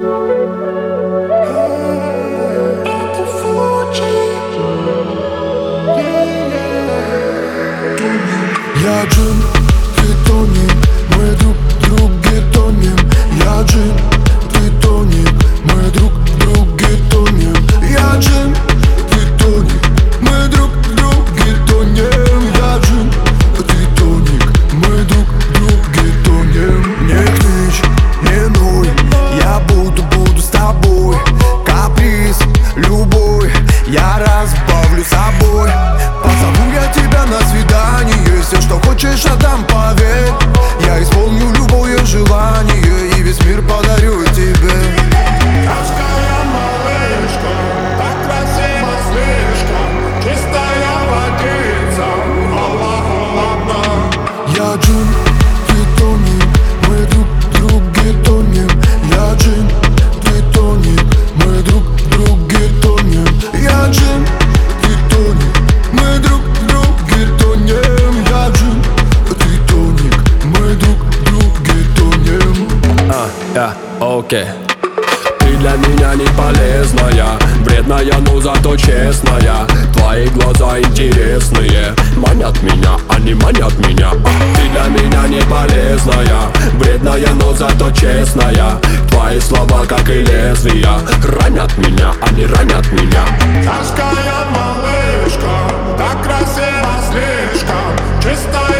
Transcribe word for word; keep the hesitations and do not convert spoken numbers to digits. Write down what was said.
Я джин, ты тоник, мы друг в друге тонем. Я джин, ты тоник, мы друг в друге тонем. Я джин, ты тоник, мы друг в друге тонем. Я джин, ты тоник, мы друг в друге тонем. Не кничь, не ной, я буду, буду с тобой. Каприз любой, я разбавлю собой. Позову я тебя на свидание. Все, что хочешь, отдам, поверь. Я исполню любое желание и весь мир подарю тебе. Царская малышка, так красиво слишком. Чистая водица, Аллах, Аллах. Я джин, ты тоник, мы друг в друге тонем. Я джин, ты тоник, мы друг в друге тонем. Я джин, ты тоник, мы друг в друге тонем. Я джин, ты тоник, мы друг в друге тонем. А, я, окей. Ты для меня не полезная, вредная, но зато честная. Твои глаза интересные, манят меня, они манят меня. Ты для меня не полезная, вредная, но зато честная. Твои слова, как и лезвия, ранят меня, они ранят меня. Царская малышка, так красиво слишком. Чистая